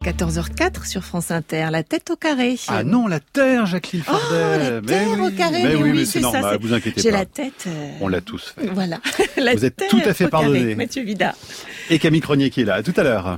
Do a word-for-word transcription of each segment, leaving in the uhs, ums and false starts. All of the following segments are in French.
quatorze heures quatre sur France Inter, la tête au carré. Ah non, la terre, Jacqueline Fordet. Oh, la terre mais au oui, carré, mais, mais oui, oui, mais c'est c'est normal, ça, vous inquiétez J'ai pas. la tête... Euh... On l'a tous fait. Voilà. La vous êtes terre tout à fait au carré, pardonné. Mathieu Vida. Et Camille Cronier qui est là. À tout à l'heure.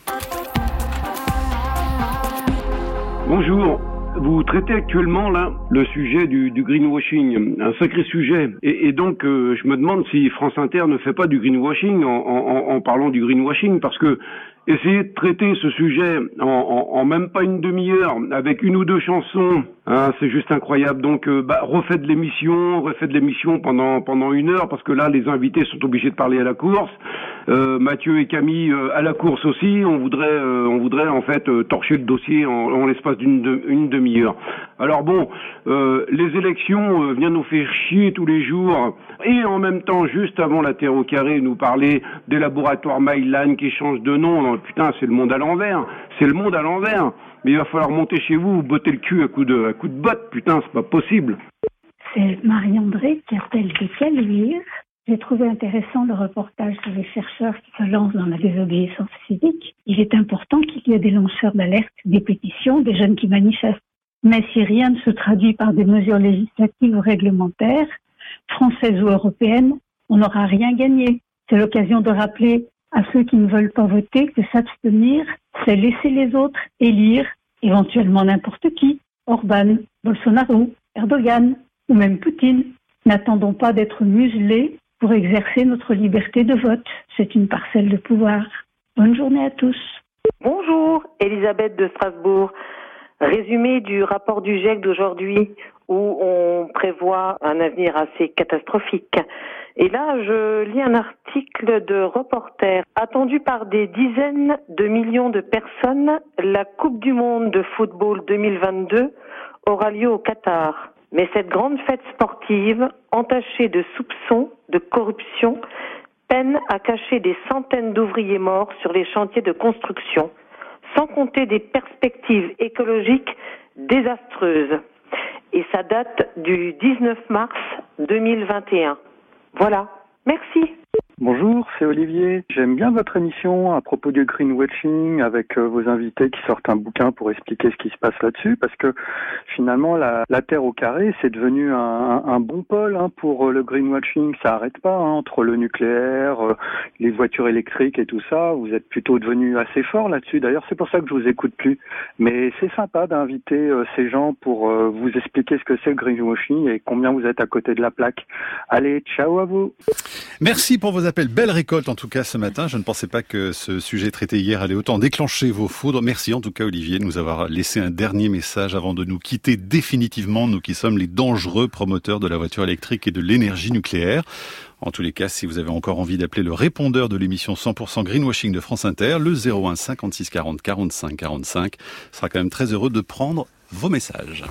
Bonjour. Vous traitez actuellement là le sujet du, du greenwashing, un sacré sujet. Et, et donc euh, je me demande si France Inter ne fait pas du greenwashing en, en, en parlant du greenwashing, parce que essayer de traiter ce sujet en, en, en même pas une demi-heure avec une ou deux chansons, hein, c'est juste incroyable. Donc euh, bah, refaites l'émission, refaites l'émission pendant pendant une heure, parce que là les invités sont obligés de parler à la course. Euh, Mathieu et Camille euh, à la course aussi. On voudrait euh, on voudrait en fait euh, torcher le dossier en, en l'espace d'une de, une demi-heure. Alors bon, euh, les élections euh, viennent nous faire chier tous les jours, et en même temps, juste avant la Terre au carré, nous parler des laboratoires Mylan qui changent de nom. Putain, c'est le monde à l'envers. C'est le monde à l'envers. Mais il va falloir monter chez vous, vous botter le cul à coup de à coup de botte. Putain, c'est pas possible. C'est Marie-André qui appelle de Caluire. J'ai trouvé intéressant le reportage sur les chercheurs qui se lancent dans la désobéissance civique. Il est important qu'il y ait des lanceurs d'alerte, des pétitions, des jeunes qui manifestent. Mais si rien ne se traduit par des mesures législatives ou réglementaires, françaises ou européennes, on n'aura rien gagné. C'est l'occasion de rappeler à ceux qui ne veulent pas voter que s'abstenir, c'est laisser les autres élire éventuellement n'importe qui, Orban, Bolsonaro, Erdogan ou même Poutine. N'attendons pas d'être muselés pour exercer notre liberté de vote. C'est une parcelle de pouvoir. Bonne journée à tous. Bonjour, Elisabeth de Strasbourg. Résumé du rapport du G I E C d'aujourd'hui, où on prévoit un avenir assez catastrophique. Et là, je lis un article de Reporter. Attendu par des dizaines de millions de personnes, la Coupe du Monde de football deux mille vingt-deux aura lieu au Qatar. Mais cette grande fête sportive, entachée de soupçons de corruption, peine à cacher des centaines d'ouvriers morts sur les chantiers de construction, sans compter des perspectives écologiques désastreuses. Et ça date du dix-neuf mars deux mille vingt et un. Voilà. Merci. Bonjour, c'est Olivier. J'aime bien votre émission à propos du greenwashing, avec euh, vos invités qui sortent un bouquin pour expliquer ce qui se passe là-dessus, parce que finalement la, la Terre au carré, c'est devenu un, un bon pôle hein, pour euh, le greenwashing. Ça arrête pas hein, entre le nucléaire, euh, les voitures électriques et tout ça. Vous êtes plutôt devenu assez fort là-dessus. D'ailleurs, c'est pour ça que je vous écoute plus. Mais c'est sympa d'inviter euh, ces gens pour euh, vous expliquer ce que c'est le greenwashing et combien vous êtes à côté de la plaque. Allez, ciao à vous. Merci pour vos appels. Belle récolte en tout cas ce matin. Je ne pensais pas que ce sujet traité hier allait autant déclencher vos foudres. Merci en tout cas Olivier de nous avoir laissé un dernier message avant de nous quitter définitivement, nous qui sommes les dangereux promoteurs de la voiture électrique et de l'énergie nucléaire. En tous les cas, si vous avez encore envie d'appeler le répondeur de l'émission cent pour cent Greenwashing de France Inter, le zéro un cinquante-six quarante quarante-cinq quarante-cinq, sera quand même très heureux de prendre vos messages.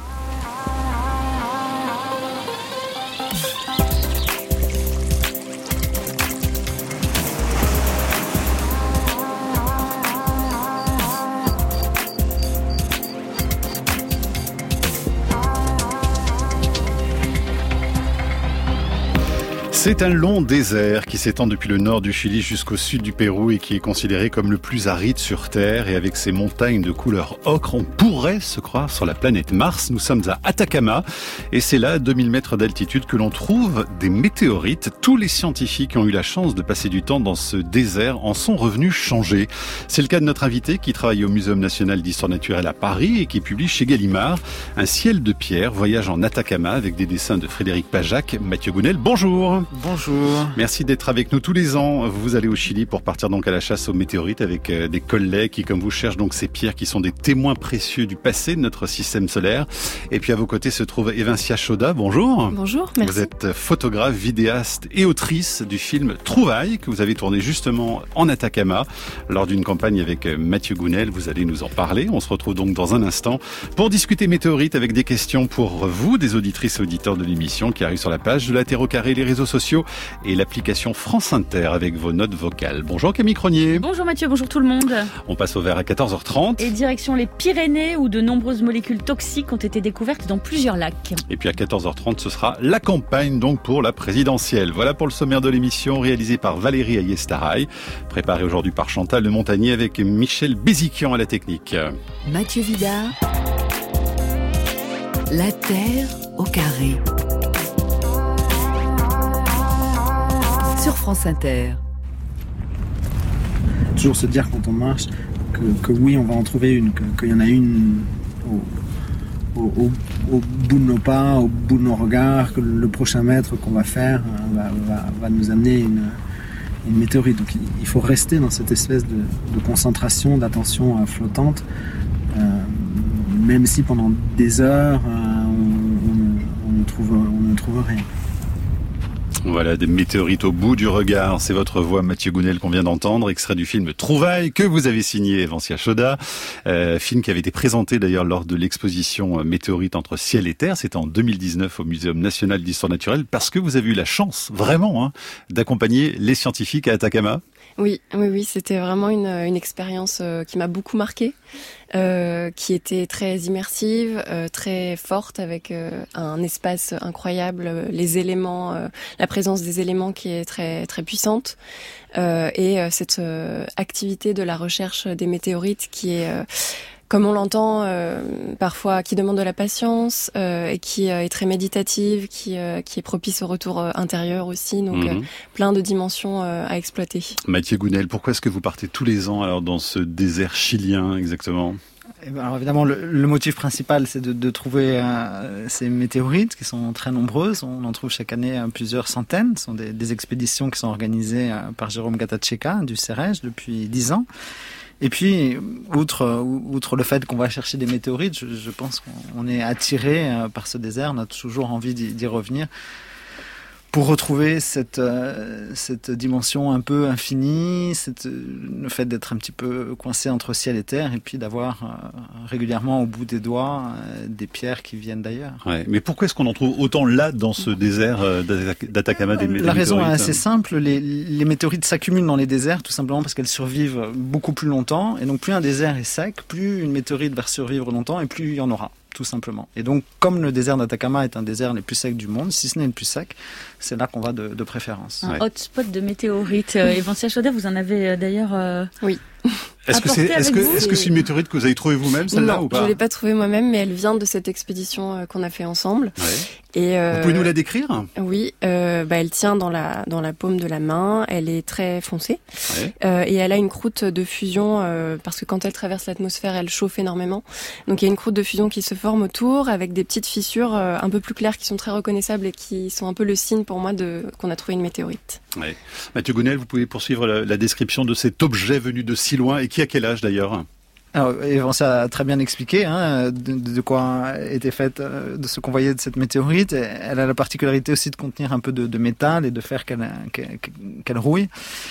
C'est un long désert qui s'étend depuis le nord du Chili jusqu'au sud du Pérou et qui est considéré comme le plus aride sur Terre. Et avec ses montagnes de couleur ocre, on pourrait se croire sur la planète Mars. Nous sommes à Atacama et c'est là, à deux mille mètres d'altitude, que l'on trouve des météorites. Tous les scientifiques qui ont eu la chance de passer du temps dans ce désert en sont revenus changés. C'est le cas de notre invité qui travaille au Muséum national d'histoire naturelle à Paris et qui publie chez Gallimard Un ciel de pierre, voyage en Atacama avec des dessins de Frédéric Pajac. Mathieu Gounel, bonjour. Bonjour. Merci d'être avec nous tous les ans. Vous allez au Chili pour partir donc à la chasse aux météorites avec des collègues qui, comme vous, cherchent donc ces pierres qui sont des témoins précieux du passé de notre système solaire. Et puis à vos côtés se trouve Evincia Choda. Bonjour. Bonjour, merci. Vous êtes photographe, vidéaste et autrice du film Trouvailles que vous avez tourné justement en Atacama lors d'une campagne avec Mathieu Gounel. Vous allez nous en parler. On se retrouve donc dans un instant pour discuter météorites avec des questions pour vous, des auditrices et auditeurs de l'émission qui arrivent sur la page de la Terre au carré et les réseaux sociaux. sociaux et l'application France Inter avec vos notes vocales. Bonjour Camille Cronier. Bonjour Mathieu, bonjour tout le monde. On passe au vert à quatorze heures trente. Et direction les Pyrénées où de nombreuses molécules toxiques ont été découvertes dans plusieurs lacs. Et puis à quatorze heures trente, ce sera la campagne donc pour la présidentielle. Voilà pour le sommaire de l'émission réalisée par Valérie Ayestaraï, préparée aujourd'hui par Chantal de Montagnier avec Michel Béziquian à la technique. Mathieu Vidard, la Terre au carré. Sur France Inter. Toujours se dire quand on marche que, que oui, on va en trouver une, que, qu'il y en a une au, au, au, au bout de nos pas, au bout de nos regards, que le prochain mètre qu'on va faire va, va, va nous amener une, une météorite. Donc il faut rester dans cette espèce de, de concentration, d'attention flottante, euh, même si pendant des heures euh, on, on, on, ne trouve, on ne trouve rien. Voilà, des météorites au bout du regard. C'est votre voix, Mathieu Gounel, qu'on vient d'entendre, extrait du film Trouvailles, que vous avez signé Evancia Choda. Euh, film qui avait été présenté d'ailleurs lors de l'exposition Météorites entre ciel et terre. C'était en deux mille dix-neuf au Muséum national d'histoire naturelle, parce que vous avez eu la chance, vraiment, hein, d'accompagner les scientifiques à Atacama. Oui, oui, oui, c'était vraiment une, une expérience euh, qui m'a beaucoup marquée, euh, qui était très immersive, euh, très forte, avec euh, un espace incroyable, euh, les éléments, euh, la présence des éléments qui est très très puissante, euh, et euh, cette euh, activité de la recherche des météorites qui est euh, comme on l'entend euh, parfois, qui demande de la patience euh, et qui euh, est très méditative, qui euh, qui est propice au retour euh, intérieur aussi, donc mmh. euh, plein de dimensions euh, à exploiter. Mathieu Gounel, pourquoi est-ce que vous partez tous les ans alors dans ce désert chilien exactement ? Alors évidemment, le, le motif principal, c'est de, de trouver euh, ces météorites qui sont très nombreuses. On en trouve chaque année euh, plusieurs centaines. Ce sont des, des expéditions qui sont organisées euh, par Jérôme Gatacheka du C E R E G depuis dix ans. Et puis, outre, outre le fait qu'on va chercher des météorites, je, je pense qu'on est attiré par ce désert, on a toujours envie d'y, d'y revenir pour retrouver cette, euh, cette dimension un peu infinie, cette, le fait d'être un petit peu coincé entre ciel et terre, et puis d'avoir euh, régulièrement au bout des doigts euh, des pierres qui viennent d'ailleurs. Ouais, mais pourquoi est-ce qu'on en trouve autant là, dans ce désert euh, d'Atacama des, des La raison est assez hein. simple, les, les météorites s'accumulent dans les déserts, tout simplement parce qu'elles survivent beaucoup plus longtemps, et donc plus un désert est sec, plus une météorite va survivre longtemps, et plus il y en aura. Tout simplement. Et donc, comme le désert d'Atacama est un désert les plus secs du monde, si ce n'est le plus sec, c'est là qu'on va de, de préférence. Un ouais. hotspot de météorites. Euh, Evancia Choda, vous en avez euh, d'ailleurs... Euh... Oui. Est-ce que c'est, est-ce que, est-ce que c'est une météorite que vous avez trouvée vous-même, celle-là, non, ou pas ? Je l'ai pas trouvée moi-même, mais elle vient de cette expédition euh, qu'on a fait ensemble. Ouais. Et euh, vous pouvez nous la décrire ? Oui, euh, bah, elle tient dans la dans la paume de la main. Elle est très foncée, ouais. euh, et elle a une croûte de fusion euh, parce que quand elle traverse l'atmosphère, elle chauffe énormément. Donc il y a une croûte de fusion qui se forme autour avec des petites fissures euh, un peu plus claires qui sont très reconnaissables et qui sont un peu le signe pour moi de qu'on a trouvé une météorite. Ouais. Mathieu Gounel, vous pouvez poursuivre la, la description de cet objet venu de si loin et qui a quel âge d'ailleurs ? Alors, Evancia a très bien expliqué hein, de, de quoi était faite, de ce qu'on voyait de cette météorite. Elle a la particularité aussi de contenir un peu de, de métal et de faire qu'elle, qu'elle, qu'elle rouille.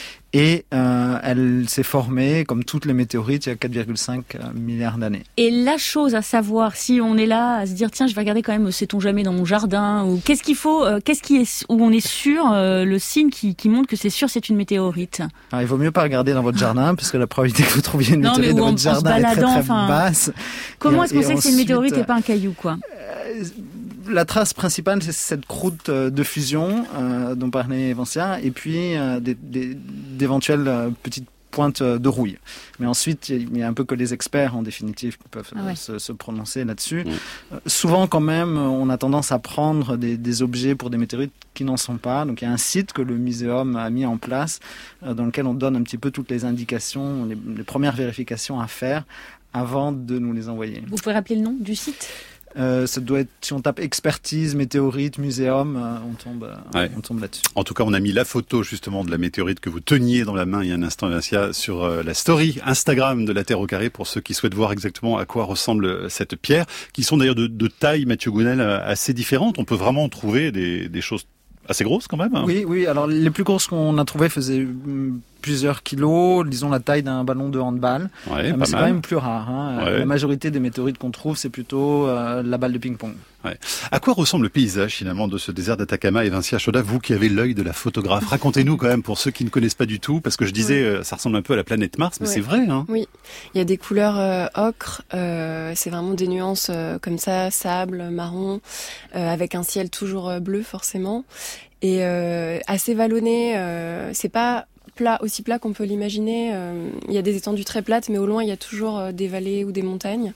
Et euh, elle s'est formée, comme toutes les météorites, il y a quatre virgule cinq milliards d'années. Et la chose à savoir, si on est là à se dire, tiens, je vais regarder quand même, sait-on jamais dans mon jardin, ou qu'est-ce qu'il faut, euh, qu'est-ce qui est, où on est sûr, euh, le signe qui, qui montre que c'est sûr, c'est une météorite. Alors, il vaut mieux pas regarder dans votre jardin, parce que la probabilité que vous trouviez une météorite dans en, votre jardin est très très enfin, basse. Comment et, est-ce qu'on sait que c'est une météorite et pas un caillou, quoi ? euh, La trace principale, c'est cette croûte de fusion euh, dont parlait Evancia, et puis euh, des, des, d'éventuelles euh, petites pointes de rouille. Mais ensuite, il y a un peu que les experts, en définitive, qui peuvent ah ouais. se, se prononcer là-dessus. Mmh. Euh, souvent, quand même, on a tendance à prendre des, des objets pour des météorites qui n'en sont pas. Donc, il y a un site que le muséum a mis en place, euh, dans lequel on donne un petit peu toutes les indications, les, les premières vérifications à faire avant de nous les envoyer. Vous pouvez rappeler le nom du site ? Euh, ça doit être, si on tape expertise, météorite, muséum, euh, on tombe, euh, ouais. on tombe là-dessus. En tout cas, on a mis la photo justement de la météorite que vous teniez dans la main il y a un instant, Evancia, sur euh, la story Instagram de la Terre au carré pour ceux qui souhaitent voir exactement à quoi ressemble cette pierre, qui sont d'ailleurs de, de taille, Mathieu Gounel, assez différentes. On peut vraiment trouver des, des choses assez grosses quand même. Hein. Oui, oui. Alors les plus grosses qu'on a trouvées faisaient plusieurs kilos, disons la taille d'un ballon de handball. Ouais, euh, mais c'est mal. quand même plus rare. Hein. Ouais. La majorité des météorites qu'on trouve, c'est plutôt euh, la balle de ping-pong. Ouais. À quoi ressemble le paysage finalement de ce désert d'Atacama? Et Vincia Choda, vous qui avez l'œil de la photographe, racontez-nous quand même pour ceux qui ne connaissent pas du tout, parce que je disais, ouais. ça ressemble un peu à la planète Mars, mais ouais. c'est vrai. Hein. Oui, il y a des couleurs euh, ocre, euh, c'est vraiment des nuances euh, comme ça, sable, marron, euh, avec un ciel toujours euh, bleu forcément, et euh, assez vallonné. Euh, c'est pas plat, aussi plat qu'on peut l'imaginer. Euh, il y a des étendues très plates, mais au loin il y a toujours euh, des vallées ou des montagnes.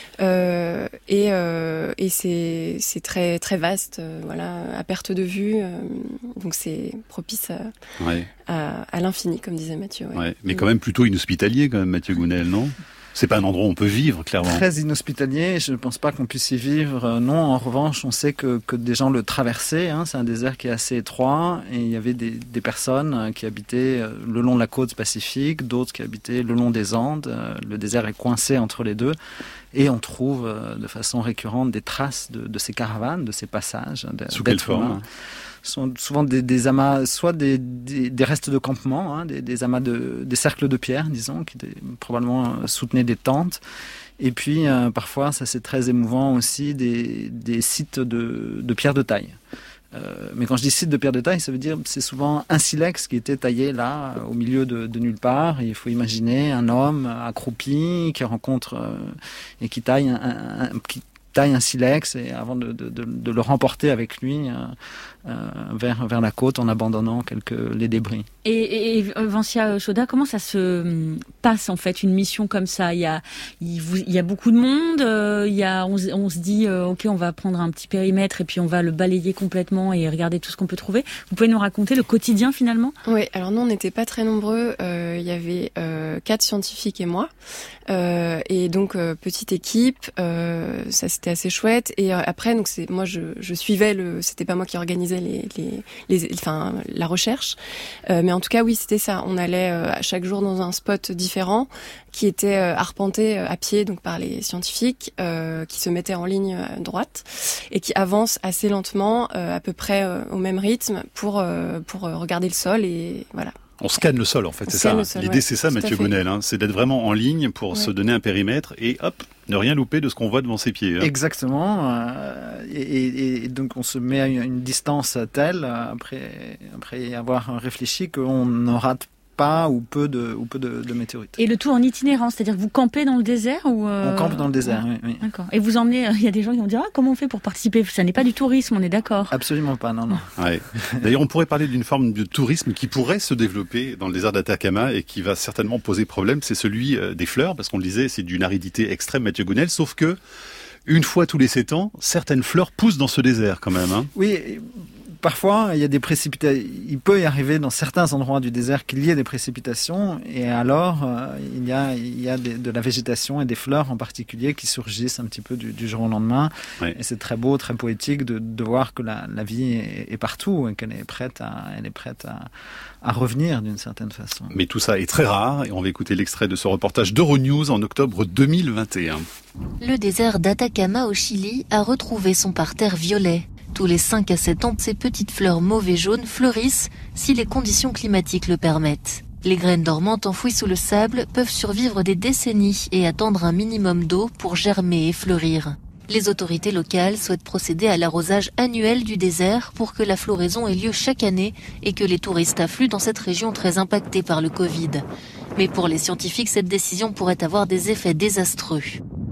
Euh, et euh, et c'est c'est très très vaste, euh, voilà, à perte de vue. Euh, donc c'est propice à, ouais. à, à l'infini, comme disait Mathieu. Ouais. Ouais, mais quand même plutôt inhospitalier, quand même, Mathieu Gounel, non? C'est pas un endroit où on peut vivre, clairement. Très inhospitalier, je ne pense pas qu'on puisse y vivre. Non, en revanche, on sait que, que des gens le traversaient. Hein. C'est un désert qui est assez étroit et il y avait des, des personnes qui habitaient le long de la côte pacifique, d'autres qui habitaient le long des Andes. Le désert est coincé entre les deux et on trouve de façon récurrente des traces de, de ces caravanes, de ces passages. Sous quelle forme? Sont souvent des, des amas, soit des, des, des restes de campement, hein, des, des amas de, des cercles de pierre, disons, qui des, probablement soutenaient des tentes. Et puis, euh, parfois, ça c'est très émouvant aussi, des, des sites de, de pierre de taille. Euh, mais quand je dis site de pierre de taille, ça veut dire c'est souvent un silex qui était taillé là, au milieu de, de nulle part. Et il faut imaginer un homme accroupi qui rencontre euh, et qui taille un, un, un qui taille un silex et avant de, de, de, de le remporter avec lui euh, euh, vers, vers la côte en abandonnant quelques les débris. Et, et, et Vincia Choda, comment ça se passe en fait une mission comme ça? Il y a, il, il y a beaucoup de monde. Euh, il y a, on, on se dit euh, ok, on va prendre un petit périmètre et puis on va le balayer complètement et regarder tout ce qu'on peut trouver. Vous pouvez nous raconter le quotidien finalement? Oui, alors nous on n'était pas très nombreux. Euh, il y avait euh, quatre scientifiques et moi, euh, et donc euh, petite équipe. Euh, ça c'était assez chouette. Et euh, après donc c'est moi je, je suivais le. C'était pas moi qui organisais les les, les enfin la recherche. Euh, mais en tout cas, oui, c'était ça. On allait euh, chaque jour dans un spot différent qui était euh, arpenté euh, à pied donc par les scientifiques euh, qui se mettaient en ligne euh, droite et qui avancent assez lentement, euh, à peu près euh, au même rythme pour euh, pour euh, regarder le sol et voilà. On scanne le sol, en fait, on c'est ça. Sol, L'idée, ouais, c'est ça, Mathieu Gounel, hein, c'est d'être vraiment en ligne pour ouais. se donner un périmètre et hop, ne rien louper de ce qu'on voit devant ses pieds. Hein. Exactement. Euh, et, et, et donc, on se met à une, une distance telle, après, après avoir réfléchi, qu'on ne rate pas ou peu de, ou peu de, de météorites. Et le tout en itinérant, c'est-à-dire que vous campez dans le désert ou euh... On campe dans le désert, ouais. oui, oui. D'accord. Et vous emmenez, il y a des gens qui vont dire, ah, comment on fait pour participer? Ça n'est pas du tourisme, on est d'accord? Absolument pas, non, non. Ouais. D'ailleurs, on pourrait parler d'une forme de tourisme qui pourrait se développer dans le désert d'Atacama et qui va certainement poser problème, c'est celui des fleurs, parce qu'on le disait, c'est d'une aridité extrême, Mathieu Gounel, sauf que, une fois tous les sept ans, certaines fleurs poussent dans ce désert quand même. Hein. Oui, parfois, il y a des précipitations. Il peut y arriver dans certains endroits du désert qu'il y ait des précipitations, et alors euh, il y a, il y a des, de la végétation et des fleurs en particulier qui surgissent un petit peu du, du jour au lendemain. Oui. Et c'est très beau, très poétique de, de voir que la, la vie est, est partout et qu'elle est prête à, elle est prête à, à revenir d'une certaine façon. Mais tout ça est très rare, et on va écouter l'extrait de ce reportage d'Euronews en octobre deux mille vingt et un. Le désert d'Atacama au Chili a retrouvé son parterre violet. Tous les cinq à sept ans, ces petites fleurs mauves et jaunes fleurissent si les conditions climatiques le permettent. Les graines dormantes enfouies sous le sable peuvent survivre des décennies et attendre un minimum d'eau pour germer et fleurir. Les autorités locales souhaitent procéder à l'arrosage annuel du désert pour que la floraison ait lieu chaque année et que les touristes affluent dans cette région très impactée par le Covid. Mais pour les scientifiques, cette décision pourrait avoir des effets désastreux.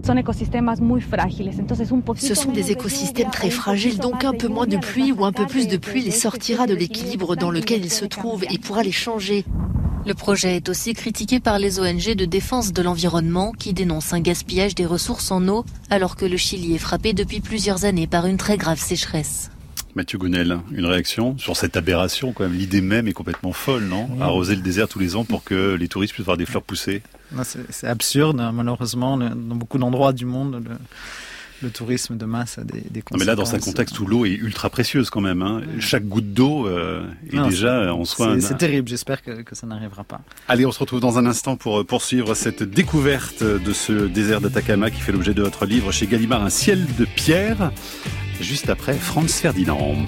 Ce sont des écosystèmes très fragiles, donc un peu moins de pluie ou un peu plus de pluie les sortira de l'équilibre dans lequel ils se trouvent et pourra les changer. Le projet est aussi critiqué par les O N G de défense de l'environnement qui dénoncent un gaspillage des ressources en eau alors que le Chili est frappé depuis plusieurs années par une très grave sécheresse. Mathieu Gounel, une réaction sur cette aberration quand même. L'idée même est complètement folle, non ? Oui. Arroser le désert tous les ans pour que les touristes puissent voir des fleurs pousser. Non, c'est, c'est absurde, malheureusement. Dans beaucoup d'endroits du monde, le, le tourisme de masse a des, des conséquences. Non, mais là, dans un contexte où l'eau est ultra précieuse quand même, hein. Oui. Chaque goutte d'eau euh, est non, déjà c'est, en soi... C'est, un... c'est terrible, j'espère que, que ça n'arrivera pas. Allez, on se retrouve dans un instant pour poursuivre cette découverte de ce désert d'Atacama qui fait l'objet de votre livre chez Gallimard, Un ciel de pierre. Juste après Franz Ferdinand.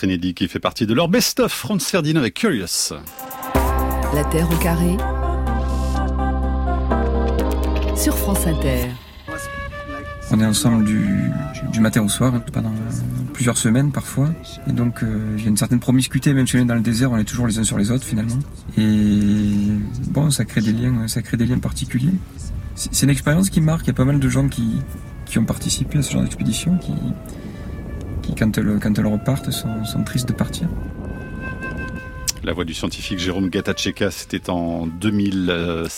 inédit qui fait partie de leur best-of. Franz Ferdinand avec Curious. La Terre au carré sur France Inter. On est ensemble du, du matin au soir, pendant plusieurs semaines parfois. Et donc euh, il y a une certaine promiscuité, même si on est dans le désert, on est toujours les uns sur les autres finalement. Et bon, ça crée des liens, ça crée des liens particuliers. C'est, c'est une expérience qui marque, il y a pas mal de gens qui, qui ont participé à ce genre d'expédition, qui, qui quand, elles, quand elles repartent, sont, sont tristes de partir. La voix du scientifique Jérôme Gatachéka, c'était en deux mille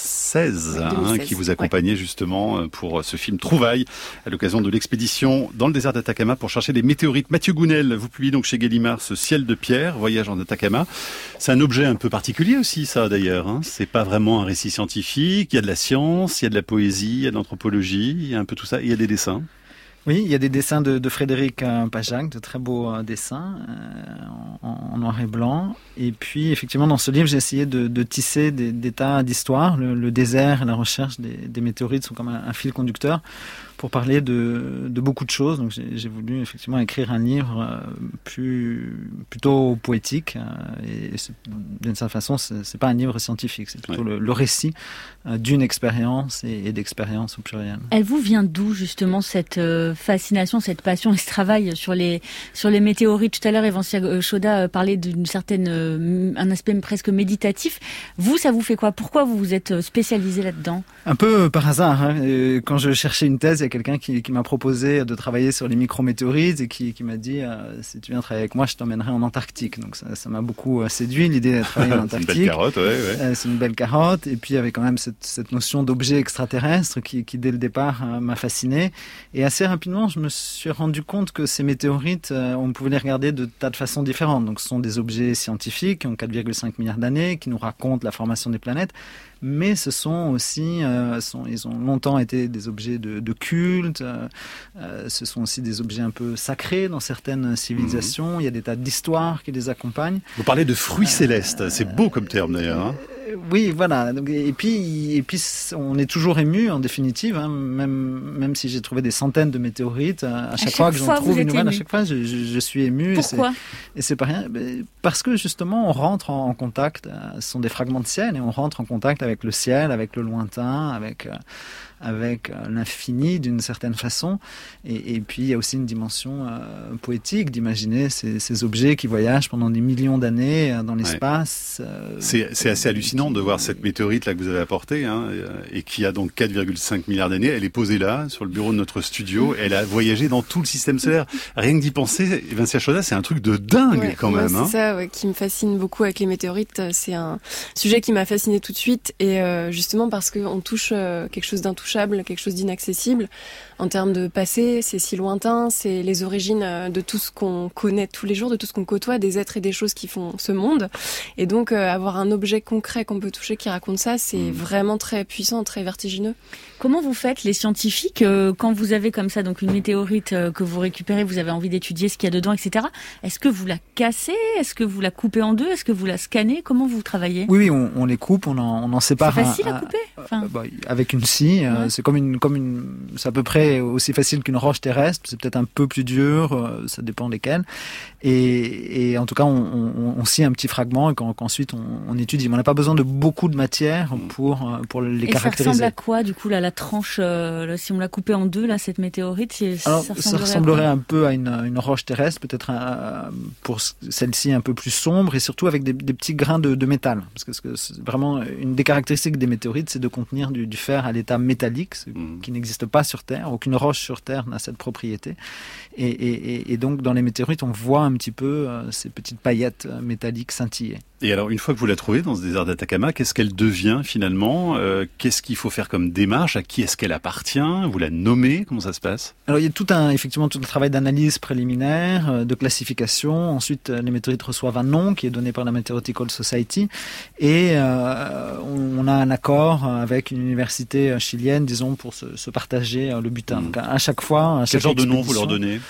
seize, hein, qui vous accompagnait ouais. justement pour ce film Trouvailles, à l'occasion de l'expédition dans le désert d'Atacama pour chercher des météorites. Mathieu Gounel, vous publiez donc chez Gallimard ce Ciel de pierre, voyage en Atacama. C'est un objet un peu particulier aussi, ça d'ailleurs. Hein. C'est pas vraiment un récit scientifique. Il y a de la science, il y a de la poésie, il y a de l'anthropologie, il y a un peu tout ça. Et il y a des dessins. Oui, il y a des dessins de, de Frédéric Pajac, de très beaux euh, dessins euh, en, en noir et blanc. Et puis, effectivement, dans ce livre, j'ai essayé de, de tisser des, des tas d'histoires. Le, le désert et la recherche des, des météorites sont comme un, un fil conducteur pour parler de, de beaucoup de choses. Donc, j'ai, j'ai voulu effectivement écrire un livre euh, plus, plutôt poétique. Euh, et c'est, d'une certaine façon, c'est, c'est pas un livre scientifique, c'est plutôt ouais. le, le récit euh, d'une expérience et, et d'expérience au pluriel. Elle vous vient d'où, justement, cette euh, fascination, cette passion et ce travail sur les, sur les météorites? Tout à l'heure, Evancia Choda parlait d'une certaine, euh, un aspect presque méditatif. Vous, ça vous fait quoi? Pourquoi vous vous êtes spécialisé là-dedans? Un peu par hasard. Hein. Quand je cherchais une thèse, il y a quelqu'un qui, qui m'a proposé de travailler sur les micrométéorites et qui, qui m'a dit euh, si tu viens travailler avec moi, je t'emmènerai en Antarctique. Donc ça, ça m'a beaucoup euh, séduit, l'idée de travailler en Antarctique. C'est une belle carotte, ouais, ouais. Euh, c'est une belle carotte. Et puis il y avait quand même cette, cette notion d'objet extraterrestre qui, qui dès le départ euh, m'a fasciné. Et assez rapidement, je me suis rendu compte que ces météorites, euh, on pouvait les regarder de tas de façons différentes. Donc ce sont des objets scientifiques qui ont quatre virgule cinq milliards d'années, qui nous racontent la formation des planètes. Mais ce sont aussi, euh, sont, ils ont longtemps été des objets de, de culte, euh, euh, ce sont aussi des objets un peu sacrés dans certaines civilisations, mmh. il y a des tas d'histoires qui les accompagnent. Vous parlez de fruits euh, célestes, c'est beau comme terme d'ailleurs. Hein. Oui, voilà. Et puis, et puis, on est toujours ému, en définitive, hein, même, même si j'ai trouvé des centaines de météorites. À chaque, à chaque fois que j'en trouve une nouvelle, ému. à chaque fois, je, je, je suis ému. Pourquoi ? Et c'est, et c'est pas rien. Parce que justement, on rentre en, en contact. Ce sont des fragments de ciel, et on rentre en contact avec le ciel, avec le lointain, avec. Euh, avec l'infini d'une certaine façon, et, et puis il y a aussi une dimension euh, poétique d'imaginer ces, ces objets qui voyagent pendant des millions d'années euh, dans l'espace. Ouais. Euh, c'est, c'est assez hallucinant de voir cette météorite là que vous avez apportée, hein, et qui a donc quatre virgule cinq milliards d'années. Elle est posée là, sur le bureau de notre studio. Elle a voyagé dans tout le système solaire. Rien que d'y penser, Evancia Choda, c'est un truc de dingue ouais, quand même. Ouais, hein. C'est ça ouais, qui me fascine beaucoup avec les météorites. C'est un sujet qui m'a fasciné tout de suite, et euh, justement parce qu'on touche euh, quelque chose d'intouchable, quelque chose d'inaccessible. En termes de passé, c'est si lointain, c'est les origines de tout ce qu'on connaît tous les jours, de tout ce qu'on côtoie, des êtres et des choses qui font ce monde. Et donc, euh, avoir un objet concret qu'on peut toucher qui raconte ça, c'est mmh. vraiment très puissant, très vertigineux. Comment vous faites, les scientifiques, euh, quand vous avez comme ça donc une météorite euh, que vous récupérez, vous avez envie d'étudier ce qu'il y a dedans, et cetera. Est-ce que vous la cassez? Est-ce que vous la coupez en deux? Est-ce que vous la scannez? Comment vous travaillez? Oui, oui, on, on les coupe, on en, on en sépare. C'est facile un, à couper enfin... euh, bah, avec une scie, euh, ouais. c'est comme une, comme une, c'est à peu près aussi facile qu'une roche terrestre. C'est peut-être un peu plus dur, euh, ça dépend lesquelles. Et, et en tout cas, on, on, on scie un petit fragment et qu'ensuite on, on étudie. Mais on n'a pas besoin de beaucoup de matière pour pour les et caractériser. Ça ressemble à quoi, du coup, là, la tranche, euh, là, si on l'a coupée en deux, là, cette météorite, c'est, Alors, ça ressemblerait, ça ressemblerait un peu à une, une roche terrestre, peut-être un, pour celle-ci un peu plus sombre et surtout avec des, des petits grains de, de métal. Parce que, parce que c'est vraiment une des caractéristiques des météorites, c'est de contenir du, du fer à l'état métallique, mmh. qui n'existe pas sur Terre. Aucune roche sur Terre n'a cette propriété. Et, et, et donc, dans les météorites, on voit un petit peu euh, ces petites paillettes euh, métalliques scintiller. Et alors, une fois que vous la trouvez dans ce désert d'Atacama, qu'est-ce qu'elle devient finalement? euh, Qu'est-ce qu'il faut faire comme démarche? À qui est-ce qu'elle appartient? Vous la nommez? Comment ça se passe? Alors, il y a tout un, effectivement, tout un travail d'analyse préliminaire, euh, de classification. Ensuite, les météorites reçoivent un nom qui est donné par la Meteorological Society. Et euh, on, on a un accord avec une université chilienne, disons, pour se, se partager euh, le butin. Mmh. Donc, à chaque fois... À chaque Quel genre de nom vous leur donnez?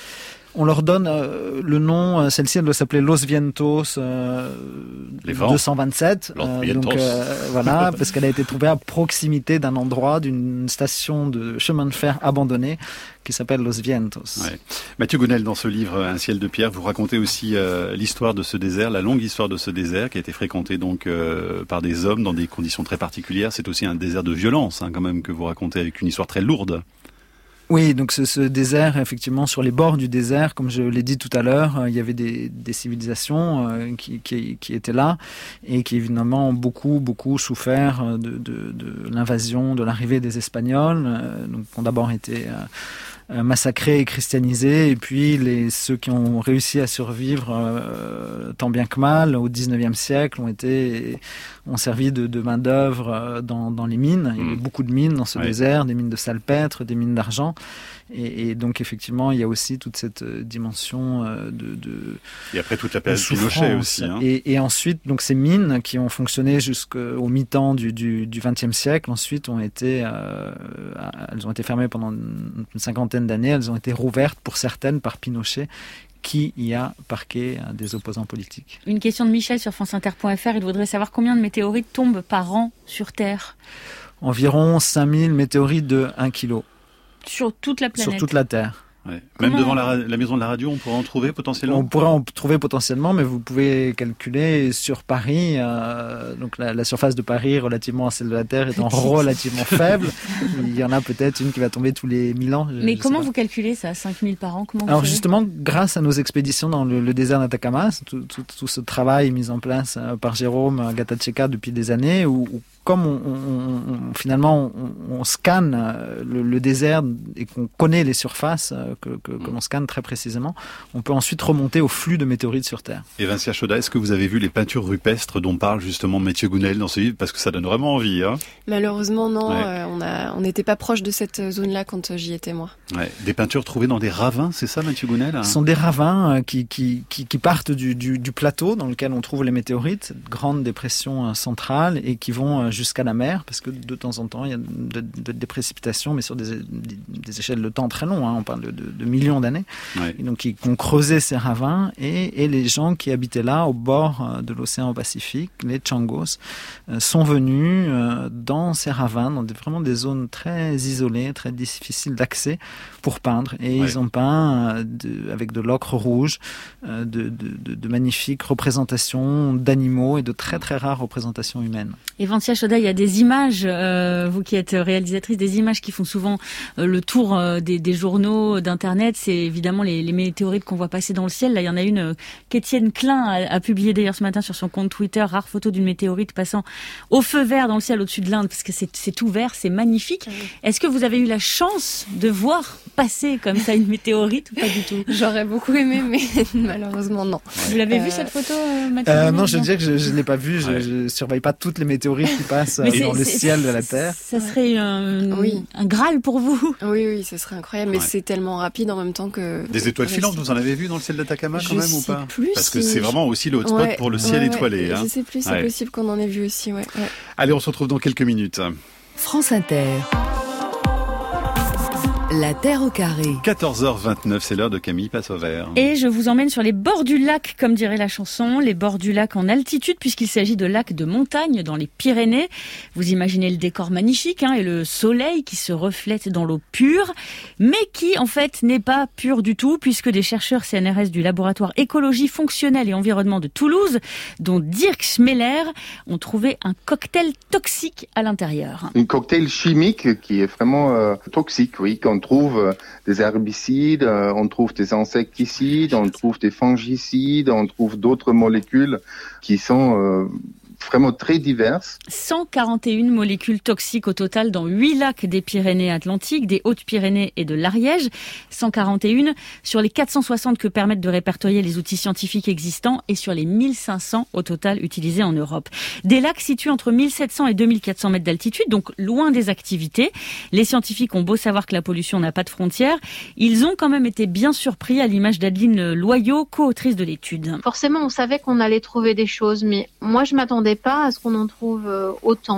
On leur donne euh, le nom, euh, celle-ci elle doit s'appeler Los Vientos euh, deux cent vingt-sept. Euh, donc euh, voilà, parce qu'elle a été trouvée à proximité d'un endroit, d'une station de chemin de fer abandonnée qui s'appelle Los Vientos. Ouais. Mathieu Gounel, dans ce livre Un ciel de pierre, vous racontez aussi euh, l'histoire de ce désert, la longue histoire de ce désert qui a été fréquenté donc euh, par des hommes dans des conditions très particulières. C'est aussi un désert de violence hein, quand même que vous racontez avec une histoire très lourde. Oui, donc ce, ce désert, effectivement, sur les bords du désert, comme je l'ai dit tout à l'heure, euh, il y avait des, des civilisations euh, qui, qui, qui étaient là et qui évidemment ont beaucoup, beaucoup souffert de, de, de l'invasion, de l'arrivée des Espagnols, euh, donc ont d'abord été euh, massacrés et christianisés, et puis les, ceux qui ont réussi à survivre euh, tant bien que mal au dix-neuvième siècle ont été ont servi de, de main d'œuvre dans, dans les mines. Il y avait beaucoup de mines dans ce oui. désert, des mines de salpêtre, des mines d'argent. Et, et donc effectivement, il y a aussi toute cette dimension de, de et après toute la période Pinochet aussi. Hein. Et, et ensuite, donc ces mines qui ont fonctionné jusqu'au mi-temps du, du, du vingtième siècle, ensuite ont été, euh, elles ont été fermées pendant une cinquantaine d'années. Elles ont été rouvertes pour certaines par Pinochet, qui y a parqué des opposants politiques. Une question de Michel sur france inter point f r. Il voudrait savoir combien de météorites tombent par an sur Terre. Environ cinq mille météorites de un kilo. Sur toute la planète. Sur toute la Terre. Ouais. Même devant la, la maison de la radio, on pourrait en trouver potentiellement. On pourrait en trouver potentiellement, mais vous pouvez calculer sur Paris, euh, donc la, la surface de Paris relativement à celle de la Terre étant relativement faible. Il y en a peut-être une qui va tomber tous les mille ans. Mais je comment vous calculez ça, cinq mille par an? Comment vous Alors savez justement, grâce à nos expéditions dans le, le désert d'Atacama, tout, tout, tout ce travail mis en place par Jérôme Gatacheca depuis des années, où, où comme on, on, on, finalement on, on scanne le, le désert et qu'on connaît les surfaces que, que, que l'on scanne très précisément, on peut ensuite remonter au flux de météorites sur Terre. Et Vincia Choda, est-ce que vous avez vu les peintures rupestres dont parle justement Mathieu Gounel dans ce livre? Parce que ça donne vraiment envie. Hein. Malheureusement non, ouais. euh, on a, on n'était pas proche de cette zone-là quand j'y étais moi. Ouais. Des peintures trouvées dans des ravins, c'est ça Mathieu Gounel? Hein? Ce sont des ravins qui, qui, qui, qui partent du, du, du plateau dans lequel on trouve les météorites, cette grande dépression centrale, et qui vont jusqu'à la mer, parce que de temps en temps, il y a de, de, des précipitations, mais sur des, des, des échelles de temps très longues, hein, on parle de, de, de millions d'années. Ouais. Et donc, ils ont creusé ces ravins, et, et les gens qui habitaient là, au bord de l'océan Pacifique, les Changos, euh, sont venus euh, dans ces ravins, dans des, vraiment des zones très isolées, très difficiles d'accès, pour peindre. Et ouais. ils ont peint euh, de, avec de l'ocre rouge, euh, de, de, de, de magnifiques représentations d'animaux et de très très rares représentations humaines. Et Vincia Choda, il y a des images, euh, vous qui êtes réalisatrice, des images qui font souvent euh, le tour euh, des, des journaux, d'internet. C'est évidemment les, les météorites qu'on voit passer dans le ciel. Là, il y en a une euh, qu'Étienne Klein a, a publiée d'ailleurs ce matin sur son compte Twitter, rare photo d'une météorite passant au feu vert dans le ciel au-dessus de l'Inde, parce que c'est, c'est tout vert, c'est magnifique. Oui. Est-ce que vous avez eu la chance de voir passer comme ça une météorite ou pas du tout? J'aurais beaucoup aimé, mais malheureusement non. Vous l'avez euh... vu cette photo, euh, Mathieu? euh, Non, je veux dire que je ne l'ai pas vue. Je, ouais. je surveille pas toutes les météorites qui passent euh, dans le ciel de la Terre. Ça serait un, oui. un Graal pour vous. Oui, oui, ce serait incroyable, mais ouais. c'est tellement rapide en même temps que... Des étoiles filantes, vous en avez vu dans le ciel d'Atacama quand je même ou pas? Plus Parce que si c'est vraiment aussi le hotspot ouais, pour le ciel ouais, étoilé. Ouais, hein. Je sais plus, c'est ouais. possible qu'on en ait vu aussi, ouais. ouais. Allez, on se retrouve dans quelques minutes. France Inter. La Terre au carré. quatorze heures vingt-neuf, c'est l'heure de Camille passe au vert. Et je vous emmène sur les bords du lac, comme dirait la chanson, les bords du lac en altitude, puisqu'il s'agit de lacs de montagne dans les Pyrénées. Vous imaginez le décor magnifique, hein, et le soleil qui se reflète dans l'eau pure, mais qui en fait n'est pas pur du tout, puisque des chercheurs C N R S du laboratoire écologie fonctionnelle et environnement de Toulouse, dont Dirk Schmeller, ont trouvé un cocktail toxique à l'intérieur. Un cocktail chimique qui est vraiment euh, toxique, oui, quand on trouve des herbicides, on trouve des insecticides, on trouve des fongicides, on trouve d'autres molécules qui sont euh, vraiment très diverses. cent quarante et une molécules toxiques au total dans huit lacs des Pyrénées-Atlantiques, des Hautes-Pyrénées et de l'Ariège. cent quarante et une sur les quatre cent soixante que permettent de répertorier les outils scientifiques existants et sur les mille cinq cents au total utilisés en Europe. Des lacs situés entre mille sept cents et deux mille quatre cents mètres d'altitude, donc loin des activités. Les scientifiques ont beau savoir que la pollution n'a pas de frontières, ils ont quand même été bien surpris, à l'image d'Adeline Loyau, co-autrice de l'étude. Forcément, on savait qu'on allait trouver des choses, mais moi je m'attendais pas à ce qu'on en trouve autant.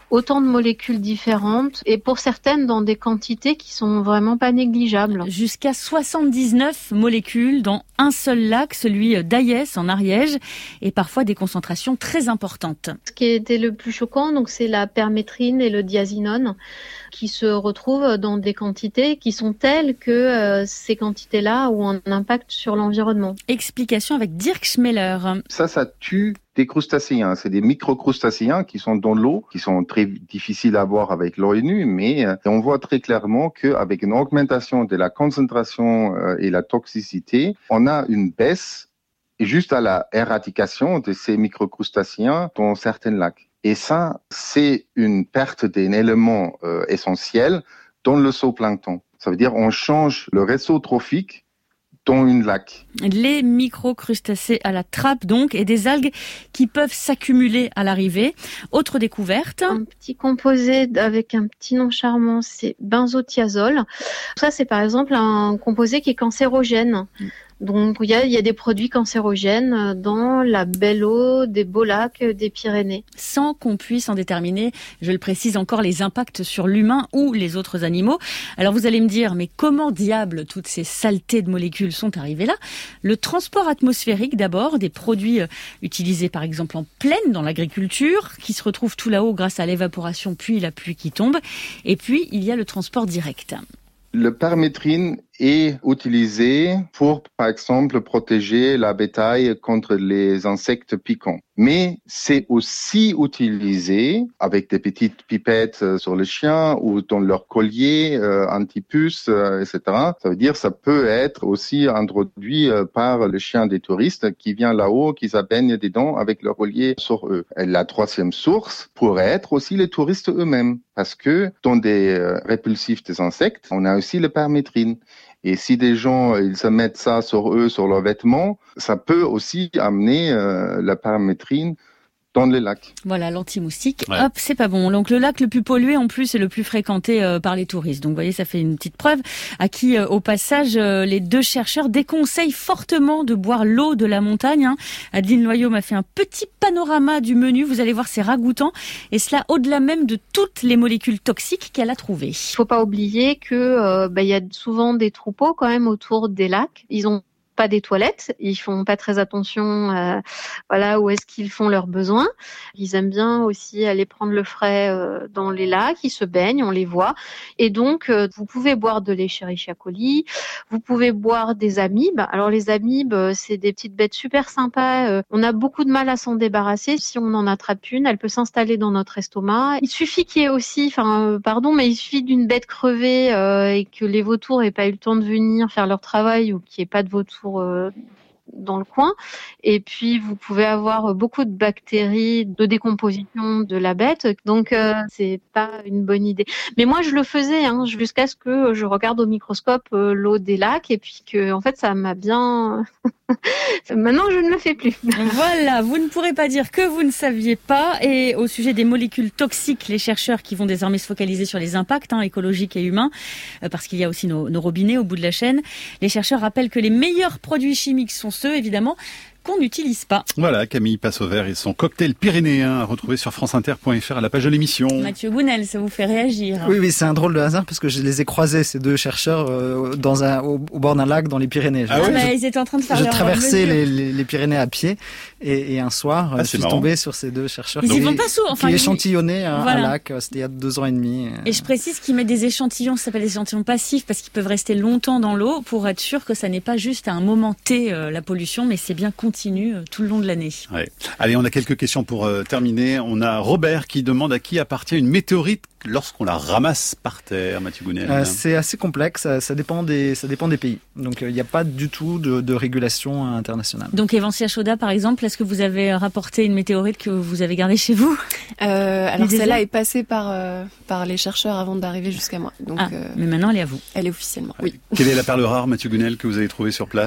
autant de molécules différentes et pour certaines dans des quantités qui sont vraiment pas négligeables. Jusqu'à soixante-dix-neuf molécules dans un seul lac, celui d'Ayès en Ariège, et parfois des concentrations très importantes. Ce qui était le plus choquant, donc, c'est la permétrine et le diazinone qui se retrouvent dans des quantités qui sont telles que euh, ces quantités-là ont un impact sur l'environnement. Explication avec Dirk Schmeller. Ça, ça tue des crustacéens. C'est des microcrustacéens qui sont dans l'eau, qui sont très difficiles à voir avec l'œil nu, mais euh, on voit très clairement qu'avec une augmentation de la concentration euh, et la toxicité, on a une baisse juste à la éradication de ces microcrustacéens dans certains lacs. Et ça, c'est une perte d'un élément euh, essentiel dans le zooplancton. Ça veut dire on change le réseau trophique dans une lac. Les microcrustacés à la trappe donc, et des algues qui peuvent s'accumuler à l'arrivée. Autre découverte. Un petit composé avec un petit nom charmant, c'est benzothiazole. Ça, c'est par exemple un composé qui est cancérogène. Donc, il y a, il y a des produits cancérogènes dans la belle eau des beaux lacs des Pyrénées. Sans qu'on puisse en déterminer, je le précise encore, les impacts sur l'humain ou les autres animaux. Alors vous allez me dire, mais comment diable toutes ces saletés de molécules sont arrivées là ? Le transport atmosphérique d'abord, des produits utilisés par exemple en plaine dans l'agriculture, qui se retrouvent tout là-haut grâce à l'évaporation puis la pluie qui tombe. Et puis, il y a le transport direct. Le permétrine est utilisé pour, par exemple, protéger la bétail contre les insectes piquants. Mais c'est aussi utilisé avec des petites pipettes sur les chiens ou dans leur collier euh, anti-puce, euh, et cetera. Ça veut dire que ça peut être aussi introduit euh, par le chien des touristes qui vient là-haut, qui se baignent dedans avec leur collier sur eux. Et la troisième source pourrait être aussi les touristes eux-mêmes, parce que dans des euh, répulsifs des insectes, on a aussi le permétrine. Et si des gens ils se mettent ça sur eux, sur leurs vêtements, ça peut aussi amener euh, la permétrine dans les lacs. Voilà, l'anti-moustique, ouais. Hop, c'est pas bon. Donc le lac le plus pollué en plus est le plus fréquenté euh, par les touristes. Donc vous voyez, ça fait une petite preuve à qui, euh, au passage, euh, les deux chercheurs déconseillent fortement de boire l'eau de la montagne. Hein. Adeline Loyau m'a fait un petit panorama du menu. Vous allez voir, c'est ragoûtant. Et cela au-delà même de toutes les molécules toxiques qu'elle a trouvées. Il faut pas oublier que euh, bah, y a souvent des troupeaux quand même autour des lacs. Ils ont pas des toilettes, ils font pas très attention à, voilà, où est-ce qu'ils font leurs besoins. Ils aiment bien aussi aller prendre le frais euh, dans les lacs, ils se baignent, on les voit. Et donc, euh, vous pouvez boire de l'Escherichia coli, vous pouvez boire des amibes. Alors les amibes, euh, c'est des petites bêtes super sympas. Euh, on a beaucoup de mal à s'en débarrasser. Si on en attrape une, elle peut s'installer dans notre estomac. Il suffit qu'il y ait aussi, enfin, euh, pardon, mais il suffit d'une bête crevée euh, et que les vautours aient pas eu le temps de venir faire leur travail ou qu'il n'y ait pas de vautours dans le coin, et puis vous pouvez avoir beaucoup de bactéries de décomposition de la bête, donc euh, c'est pas une bonne idée. Mais moi je le faisais hein, jusqu'à ce que je regarde au microscope euh, l'eau des lacs et puis que en fait ça m'a bien maintenant je ne le fais plus. Voilà, vous ne pourrez pas dire que vous ne saviez pas. Et au sujet des molécules toxiques, les chercheurs qui vont désormais se focaliser sur les impacts hein, écologiques et humains, euh, parce qu'il y a aussi nos, nos robinets au bout de la chaîne, les chercheurs rappellent que les meilleurs produits chimiques sont ceux, évidemment, qu'on n'utilise pas. Voilà, Camille passe au vert et son cocktail pyrénéen à retrouver sur franceinter point f r à la page de l'émission. Mathieu Gounel, ça vous fait réagir. Oui, oui, c'est un drôle de hasard parce que je les ai croisés, ces deux chercheurs, euh, dans un, au, au bord d'un lac dans les Pyrénées. Ah, ah bah, ils étaient en train de faire Je leur traversais les, les, les Pyrénées à pied et, et un soir, ah, je suis marrant. tombé sur ces deux chercheurs ils qui, vont pas souvent, enfin, qui échantillonnaient un, voilà. un lac. C'était il y a deux ans et demi. Et je précise qu'ils mettent des échantillons, ça s'appelle des échantillons passifs parce qu'ils peuvent rester longtemps dans l'eau pour être sûr que ça n'est pas juste à un moment T euh, la pollution, mais c'est bien continu euh, tout le long de l'année. Ouais. Allez, on a quelques questions pour euh, terminer. On a Robert qui demande à qui appartient une météorite lorsqu'on la ramasse par terre, Mathieu Gounel. Euh, c'est assez complexe, ça, ça, dépend des, ça dépend des pays. Donc il euh, n'y a pas du tout de, de régulation internationale. Donc Evancia Chauda, par exemple, est-ce que vous avez rapporté une météorite que vous avez gardée chez vous ? euh, Alors celle-là est passée par, euh, par les chercheurs avant d'arriver jusqu'à moi. Donc, ah, euh, mais maintenant elle est à vous. Elle est officiellement, oui. Quelle est la perle rare, Mathieu Gounel, que vous avez trouvée sur place ?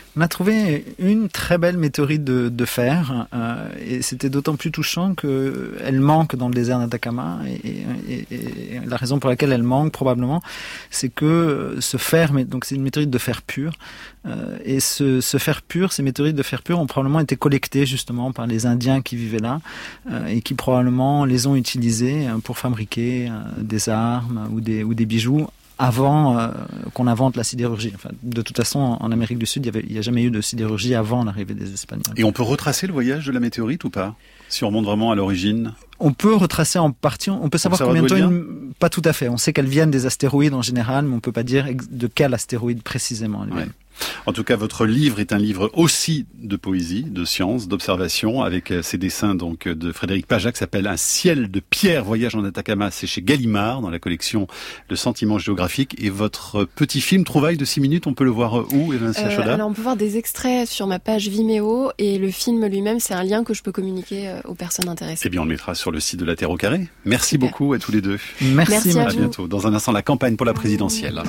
On a trouvé une très belle météorite de, de fer, euh, et c'était d'autant plus touchant qu'elle manque dans le désert d'Atacama, et, et, et la raison pour laquelle elle manque probablement, c'est que ce fer, donc c'est une météorite de fer pur, euh, et ce, ce fer pur, ces météorites de fer pur ont probablement été collectées justement par les Indiens qui vivaient là, euh, et qui probablement les ont utilisés pour fabriquer euh, des armes ou des, ou des bijoux, avant euh, qu'on invente la sidérurgie. Enfin, de toute façon, en Amérique du Sud, il n'y a jamais eu de sidérurgie avant l'arrivée des Espagnols. Et on peut retracer le voyage de la météorite ou pas ? Si on remonte vraiment à l'origine ? On peut retracer en partie, on peut savoir, savoir combien de temps, une... pas tout à fait. On sait qu'elles viennent des astéroïdes en général, mais on ne peut pas dire de quel astéroïde précisément elles viennent. Ouais. En tout cas, votre livre est un livre aussi de poésie, de science, d'observation, avec ces dessins donc de Frédéric Pajac, qui s'appelle Un ciel de pierre, voyage en Atacama. C'est chez Gallimard, dans la collection Le Sentiment géographique. Et votre petit film, Trouvailles de six minutes, on peut le voir où, Evancia Choda ? euh, Alors, on peut voir des extraits sur ma page Vimeo, et le film lui-même, c'est un lien que je peux communiquer aux personnes intéressées. Eh bien, on le mettra sur le site de La Terre au Carré. Merci Super. beaucoup à tous les deux. Merci, Merci à, à bientôt. Dans un instant, la campagne pour la présidentielle.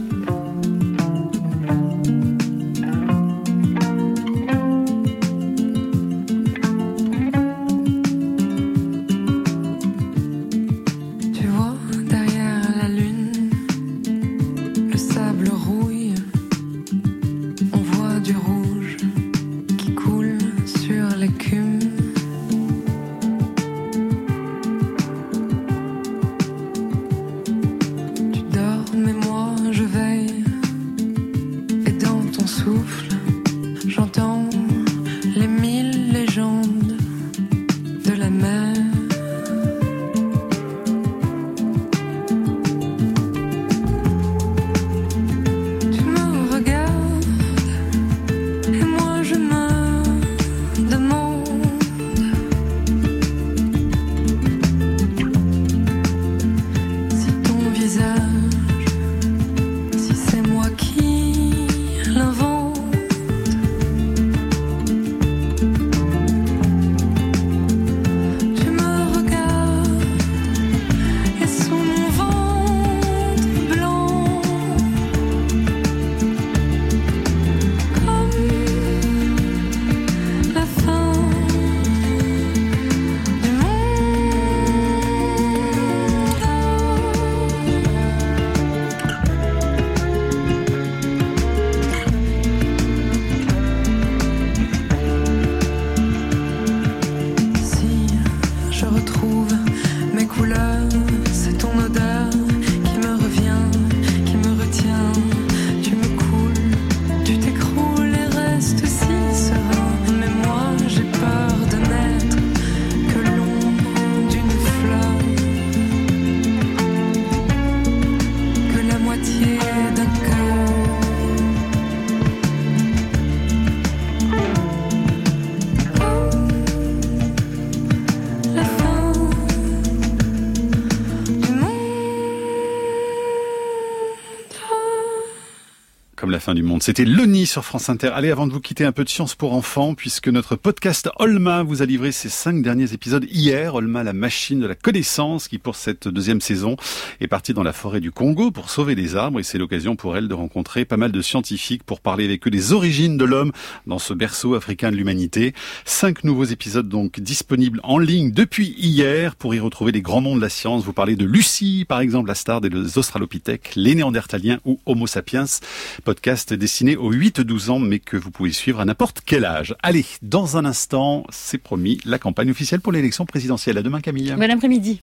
La fin du monde. C'était Le Nid sur France Inter. Allez, avant de vous quitter, un peu de science pour enfants, puisque notre podcast Olma vous a livré ses cinq derniers épisodes hier. Olma, la machine de la connaissance, qui pour cette deuxième saison est partie dans la forêt du Congo pour sauver les arbres, et c'est l'occasion pour elle de rencontrer pas mal de scientifiques pour parler avec eux des origines de l'homme dans ce berceau africain de l'humanité. Cinq nouveaux épisodes donc disponibles en ligne depuis hier pour y retrouver les grands noms de la science. Vous parlez de Lucie, par exemple, la star des Australopithèques, les Néandertaliens ou Homo sapiens. Podcast destiné aux huit à douze ans, mais que vous pouvez suivre à n'importe quel âge. Allez, dans un instant, c'est promis, la campagne officielle pour l'élection présidentielle. À demain, Camille. Bon après-midi.